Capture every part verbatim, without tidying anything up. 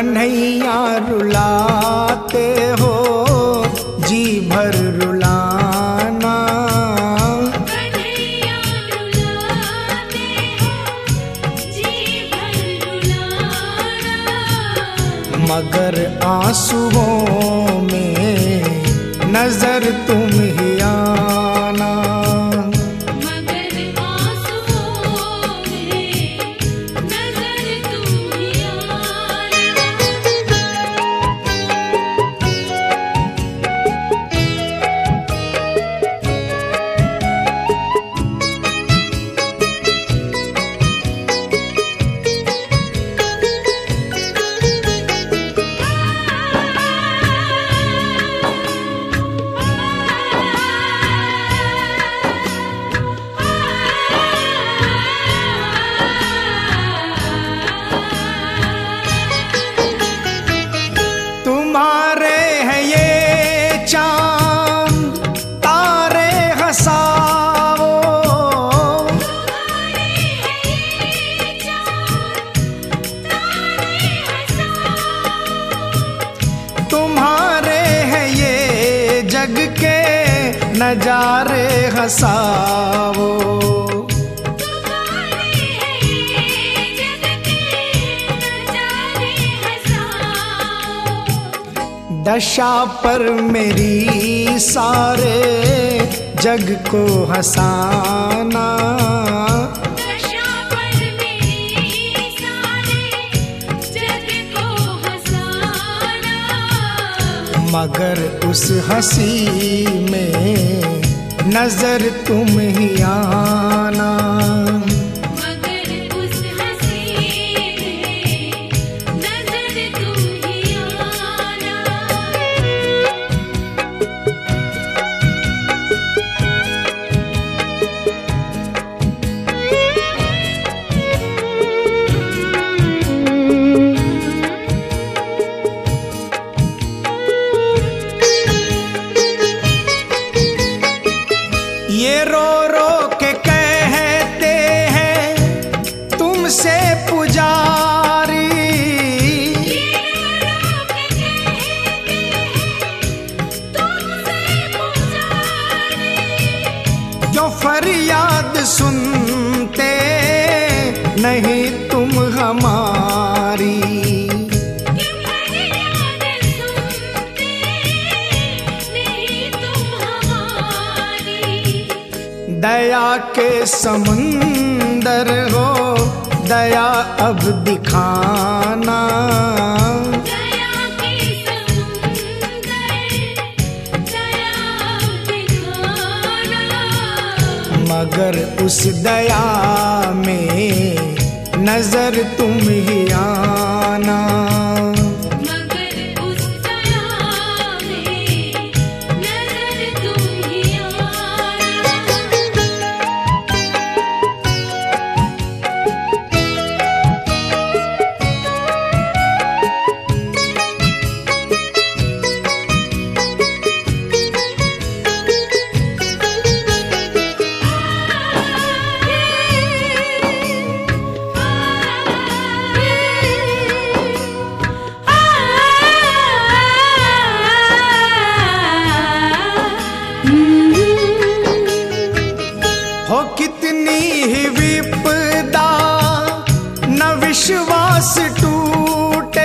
कन्हैया रुलाते हो जी भर रुलाना, कन्हैया रुलाते हो जी भर रुलाना, मगर आंसुओं में नजर तुम ही आना, मगर आंसुओं में नजर तुम ही आना। तुम्हारे हैं ये चांद तारे हंसाओ, तुम्हारे हैं ये जग के नजारे हंसाओ, दशा पर मेरी सारे जग को हंसाना, दशा पर मेरी सारे जग को हंसाना, मगर उस हंसी में नजर तुम ही आना, मगर उस हंसी में नजर तुम ही आना। ये रो रो के कहते हैं तुमसे पुजारी, जो फरियाद सुनते नहीं तुम हमारी, दया के समुंदर हो दया अब दिखाना, दया के समुंदर दया दिखाना, मगर उस दया में नजर तुम ही आना, मगर उस दया में नजर तुम ही आना। हो कितनी ही विपदा न विश्वास टूटे,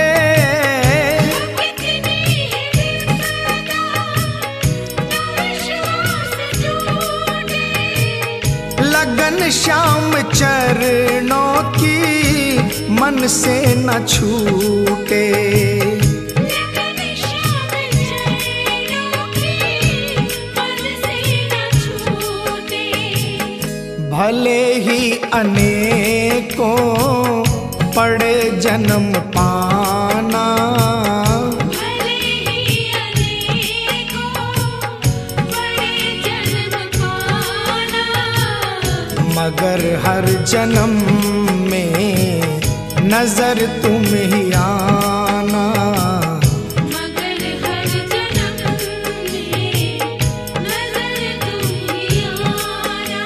लगन श्याम चरणों की मन से न छूटे, भले ही अनेकों पड़े जन्म पाना, भले ही अनेकों पड़े जन्म पाना, मगर हर जन्म में नजर तुम ही आना, मगर हर जन्म में नजर तुम ही आना।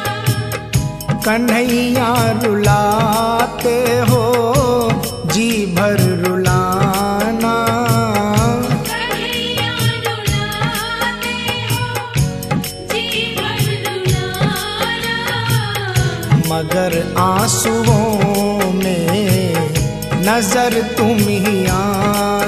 कन्हैया रुलाते हो जी भर रुलाना, मगर आंसुओं में नजर तुम ही आना।